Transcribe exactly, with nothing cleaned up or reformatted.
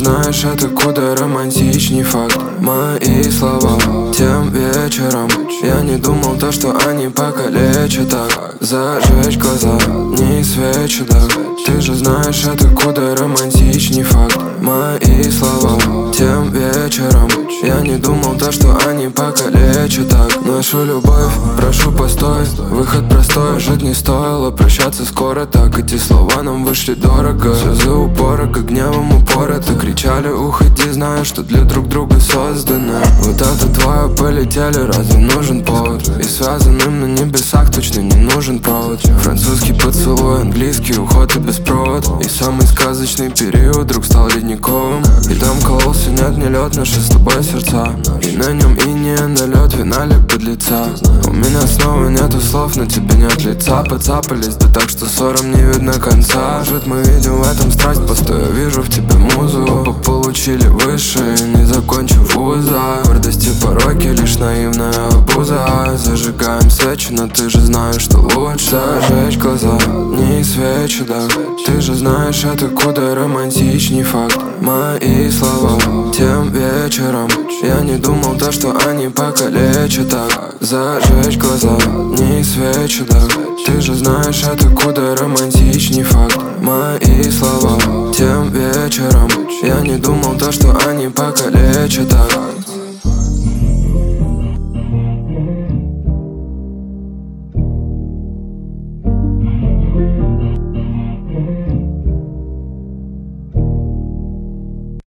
знаешь, это куда романтичней факт. Мои слова тем вечером я не думал то, что они покалечат так. Зажечь глаза, не свечи, да. Ты же знаешь, это куда романтичней факт. Мои слова тем вечером я не думал то, что они покалечат так. Нашу любовь, прошу постой, выход простой. Жить не стоило, прощаться скоро так. Эти слова нам вышли дорого. Слезы упора, как гневом упорото кричали: уходи, зная, что для друг друга созданы. Вот это твое полетели, разве нужен повод? И связанным на небесах точно не нужен провод. Французский поцелуй, английский уход и без провод. И самый сказочный период вдруг стал ледниковым. И там кололся, нет, не лед, наши с тобой сердца. И на нем инея налет, вина ли подлеца. У меня снова нету слов, на тебе нет лица. Подцапались, да так, что ссорам не видно конца. Жить мы видим в этом страсть, просто я вижу в тебе музу. Оба получили высшее, не закончив вуза. Гордости пороки, лишь наивная обуза. Зажигаем свечи, но ты же знаешь, что лучше зажечь глаза, не свечи, да. Ты же знаешь, это куда романтичней факт. Мои слова тем вечером я не думал то, что они покалечат так. Зажечь глаза, не свечи, да. Ты же знаешь, это куда романтичней факт. Мои слова тем вечером я не думал то, что они покалечат так.